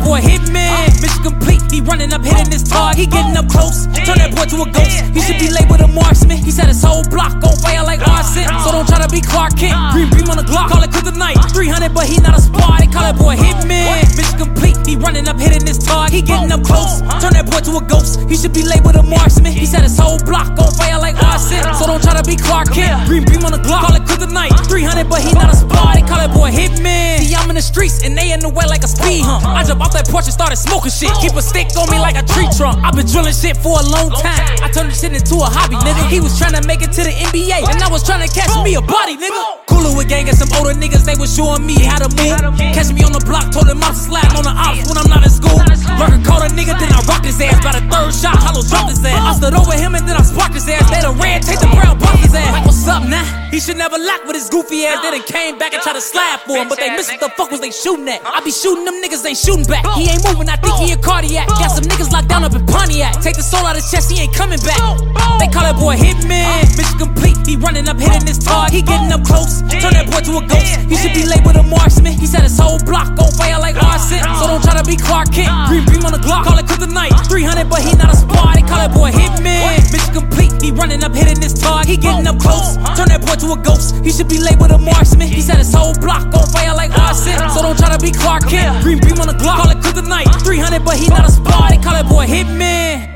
boy hitman. Mission complete, he running up, hitting his target. He getting up close, turn that boy to a ghost. He should be labeled a marksman. He set his whole block on fire like arson. So don't try to be Clark Kent. Green beam on the Glock, call it kryptonite. 300, but he not a spy. They call that boy hitman. Mission complete, he running up, hitting his target. He getting up close, turn that boy to a ghost. He should be labeled a marksman. He set his whole block on fire like arson. So don't try to be Clark Kent. Green beam on the Glock, call it kryptonite. 300, but he not a spy. They call that boy hitman. See, I'm in the streets and they in the way like a speed hump. I jump off that porch and started smoking shit. Keep a stick on me like a tree trunk. I've been drilling shit for a long time. I turned this shit into a hobby, nigga. He was trying to make it to the NBA, and I was trying to catch me a body, nigga. Cooler with gang and some older niggas, they was showing me how to move. Catch me on the block, told them I'm to slap on the ops when I'm not in school. Lurker caught a nigga, then I rocked his ass. By the third shot, hollow dropped his ass. I stood over him and then I sparked his ass. They the red, take the brown, bumped his ass. Like, what's up now? He should never lack with his goofy ass. Then it came back and tried to slap for him, but they missed what the fuck was they shooting at. I be shooting them niggas, ain't shooting back. He ain't moving, I think he a cardiac. Got some niggas locked down up in Pontiac. Take the soul out his chest, he ain't coming back. They call that boy hitman. Mission complete, he running up, hitting his target. He getting up close, turn that boy to a ghost. He should be labeled a marksman. He set his whole block on fire like arson. So don't try to be Clark Kent. Green beam on the Glock, call it kryptonite. 300, but he not a spy. They call that boy hitman. Mission complete, he running up, hitting his target. He getting up close, turn that boy to a ghost. He should be labeled a marksman. He set his whole block on fire like arson. So don't try to be Clark Kent. Green beam on the Glock, call it kryptonite. 300, but he not a spy. They call that boy hitman.